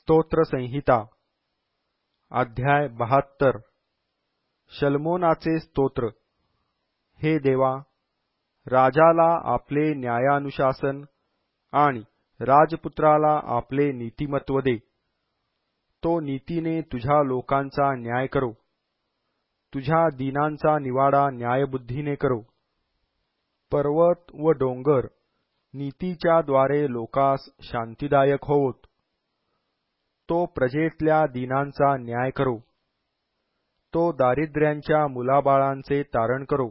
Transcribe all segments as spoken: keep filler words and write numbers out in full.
स्तोत्र संहिता अध्याय बहात्तर शल्मोनाचे स्तोत्र। हे देवा, राजाला आपले न्यायानुशासन आणि राजपुत्राला आपले नीतिमत्व दे। तो नीतीने तुझ्या लोकांचा न्याय करो, तुझ्या दीनांचा निवाडा न्यायबुद्धीने करो। पर्वत व डोंगर नीतीच्या द्वारे लोकास शांतिदायक होवोत। तो प्रजेतल्या दीनांचा न्याय करो, तो दारिद्र्यांच्या मुलाबाळांचे तारण करो।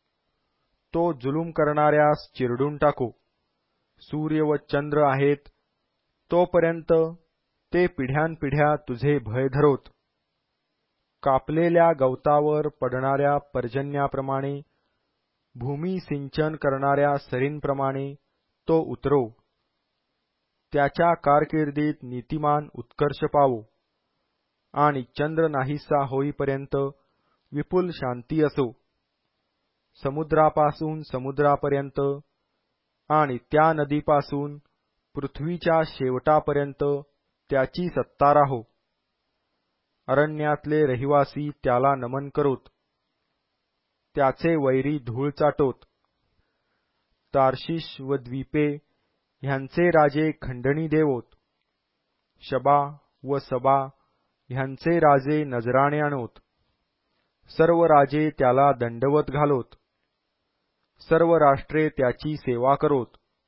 तो जुलूम करणाऱ्यास चिरडून टाको। सूर्य व चंद्र आहेत तोपर्यंत ते पिढ्यानपिढ्या तुझे भय धरोत। कापलेल्या गवतावर पडणाऱ्या पर्जन्याप्रमाणे, भूमी सिंचन करणाऱ्या सरींप्रमाणे तो उतरो। त्याच्या कारकिर्दीत नीतिमान उत्कर्ष पावो आणि चंद्र नाहीसा होईपर्यंत विपुल शांती असो। समुद्रापासून समुद्रापर्यंत आणि त्या नदीपासून पृथ्वीच्या शेवटापर्यंत त्याची सत्ता राहो। अरण्यातले रहिवासी त्याला नमन करोत, त्याचे वैरी धूळ चाटोत। तार्शिश व द्वीपे ह्यांचे राजे खंडणी देवोत। शबा व सबा ह्यांचे राजे नजराणे आणोत। सर्व राजे त्याला दंडवत घालोत। सर्व राष्ट्रे त्याची सेवा करोत।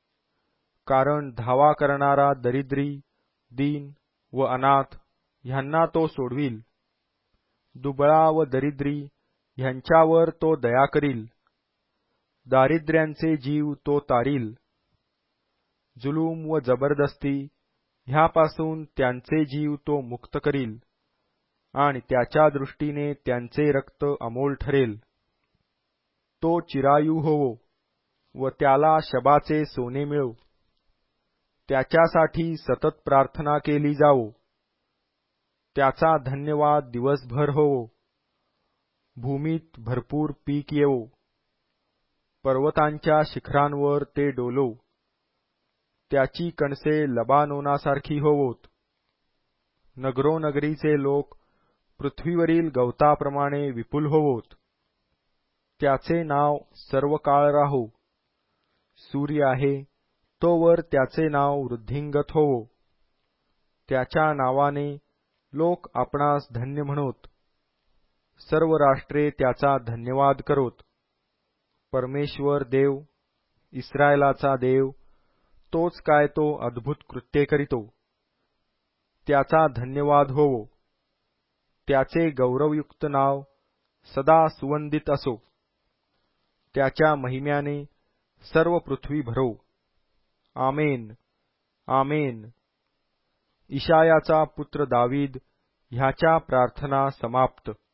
कारण धावा करणारा दरिद्री, दीन व अनाथ ह्यांना तो सोडविल। दुबळा व दरिद्री ह्यांच्यावर तो दया करील। दारिद्र्यांचे जीव तो तारील। जुलूम व जबरदस्ती ह्यापासून त्यांचे जीव तो मुक्त करील आणि त्याच्या दृष्टीने त्यांचे रक्त अमोल ठरेल। तो चिरायू होवो व त्याला शबाचे सोने मिळो। त्याच्यासाठी सतत प्रार्थना केली जावो। त्याचा धन्यवाद दिवसभर होवो। भूमीत भरपूर पीक येवो। पर्वतांच्या शिखरांवर ते डोलो। त्याची कणसे लबानोनासारखी होवोत। नगरोनगरीचे लोक पृथ्वीवरील गवताप्रमाणे विपुल होवोत। त्याचे नाव सर्व काळ राहो। सूर्य आहे तोवर त्याचे नाव वृद्धिंगत होवो। त्याच्या नावाने लोक आपणास धन्य म्हणोत। सर्व राष्ट्रे त्याचा धन्यवाद करोत। परमेश्वर देव, इस्रायलाचा देव, तोच काय तो अद्भुत कृत्ये करीतो। त्याचा धन्यवाद होवो। त्याचे गौरवयुक्त नाव सदा सुवंदित असो। त्याच्या महिम्याने सर्व पृथ्वी भरो। आमेन, आमेन। इशायाचा पुत्र दावीद ह्याच्या प्रार्थना समाप्त।